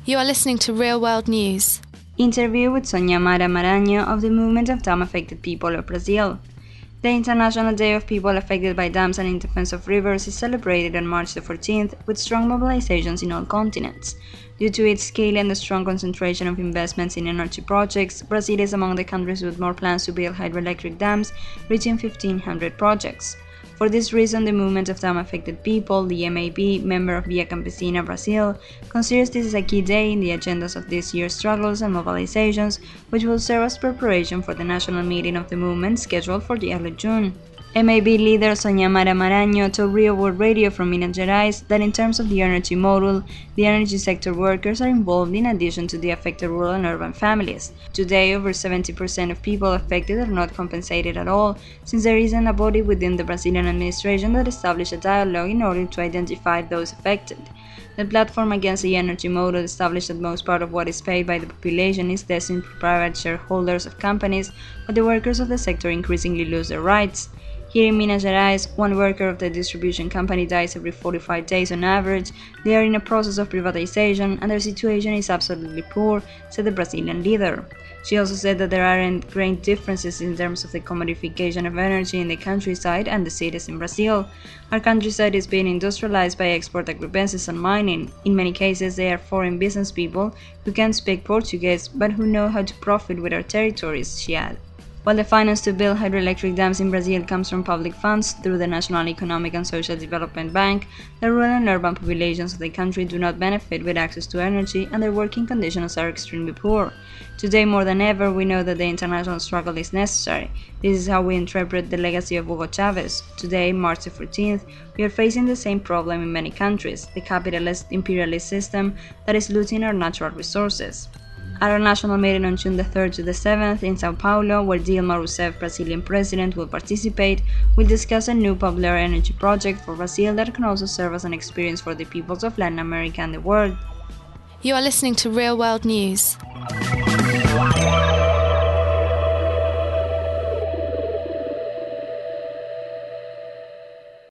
You are listening to Real World News. Interview with Sonia Mara Maranhão of the Movement of Dam-Affected People of Brazil. The International Day of People Affected by Dams and in Defense of Rivers is celebrated on March the 14th with strong mobilizations in all continents. Due to its scale and the strong concentration of investments in energy projects, Brazil is among the countries with more plans to build hydroelectric dams, reaching 1,500 projects. For this reason, the Movement of Dam-Affected People, the MAB, member of Via Campesina Brazil, considers this as a key day in the agendas of this year's struggles and mobilizations, which will serve as preparation for the national meeting of the movement scheduled for the early June. MAB leader Sonia Mara Maranhão told Real World Radio from Minas Gerais that in terms of the energy model, the energy sector workers are involved in addition to the affected rural and urban families. Today, over 70% of people affected are not compensated at all, since there isn't a body within the Brazilian administration that established a dialogue in order to identify those affected. The platform against the energy model established that most part of what is paid by the population is destined to private shareholders of companies, but the workers of the sector increasingly lose their rights. Here in Minas Gerais, one worker of the distribution company dies every 45 days on average. They are in a process of privatization and their situation is absolutely poor, said the Brazilian leader. She also said that there aren't great differences in terms of the commodification of energy in the countryside and the cities in Brazil. Our countryside is being industrialized by export agribusiness and mining. In many cases, they are foreign business people who can speak Portuguese but who know how to profit with our territories, she added. While the finance to build hydroelectric dams in Brazil comes from public funds through the National Economic and Social Development Bank, the rural and urban populations of the country do not benefit with access to energy and their working conditions are extremely poor. Today more than ever, we know that the international struggle is necessary. This is how we interpret the legacy of Hugo Chavez. Today, March the 14th, we are facing the same problem in many countries, the capitalist imperialist system that is looting our natural resources. At our national meeting on June the 3rd to the 7th in São Paulo, where Dilma Rousseff, Brazilian president, will participate, we'll discuss a new popular energy project for Brazil that can also serve as an experience for the peoples of Latin America and the world. You are listening to Real World News.